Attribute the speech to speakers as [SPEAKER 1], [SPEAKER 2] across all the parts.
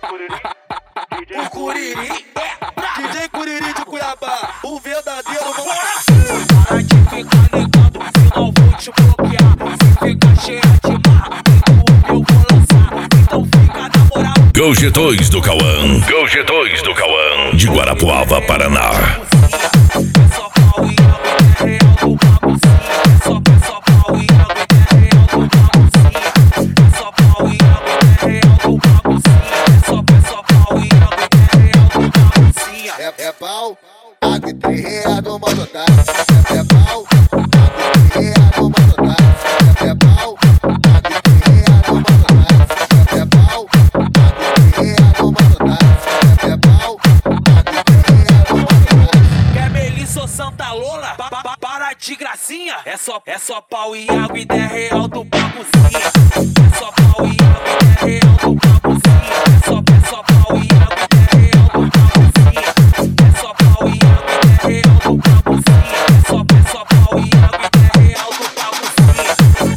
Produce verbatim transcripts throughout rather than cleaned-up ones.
[SPEAKER 1] O Curiri é D J Curiri de Cuiabá, o verdadeiro mano.
[SPEAKER 2] Para de ficar ligado, senão vou te bloquear. Se ficar cheia de marra, eu vou lançar. Então fica na moral.
[SPEAKER 3] Go G dois do Cauã, Go G dois do Cauã, de Guarapuava, Paraná.
[SPEAKER 2] É só pau e água, é real do baguncinho. É só, é só pau e água, é real do baguncinho. É só pau e água, é real do baguncinho. É só, é só pau e água, é real do baguncinho.
[SPEAKER 1] É, é pau, água e três reais do mototáxi. É, é pau, água e três reais do mototáxi. É, é pau, água e três reais do mototáxi. É, é pau, água e três reais do mototáxi. É, é pau, água e três reais do mototáxi.
[SPEAKER 2] Quer Melissa ou Santa Lola? Pa, pa, para de gracinha. É só, é só pau e água e dez real do baguncinha. É só pau e água e dez real do baguncinha. É só, é só pau e água e dez real do baguncinha. É só pau e água e dez real do baguncinha. É só, é só pau e água e dez real do baguncinha.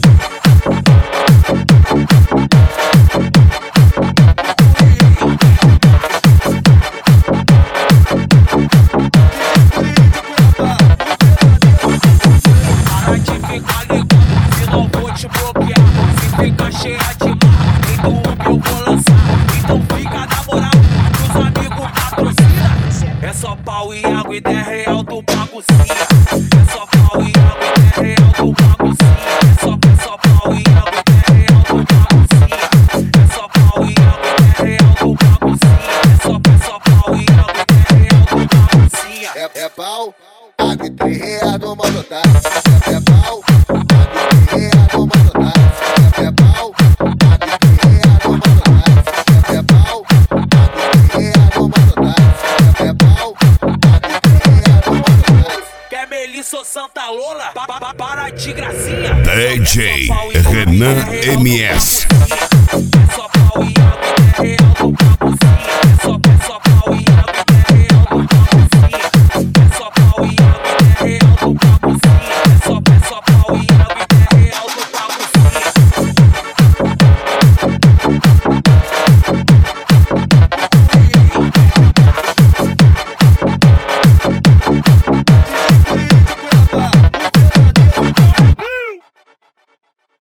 [SPEAKER 2] Para de ficar ligado, senão vou te bloquear. Se ficar cheia de marra, então eu vou lançar. Então fica na moral, os amigos patrocina. É só pau e água e dez real do baguncinha. É só pau e água e dez real do baguncinha. É só, é só pau e água e dez real do baguncinha. É só pau e água e dez real do baguncinha. É só, é só pau e água e dez real do baguncinha.
[SPEAKER 1] É, é pau, água e três reais do mototáxi. É, é pau, água e três reais do mototáxi. É, é pau, água e três reais do mototáxi. É, é pau, água e três reais do mototáxi. É, pau, água e três reais do mototáxi.
[SPEAKER 2] Quer Melissa ou Santa Lola? Pa, pa, pa, para de gracinha.
[SPEAKER 3] D J Renan M S.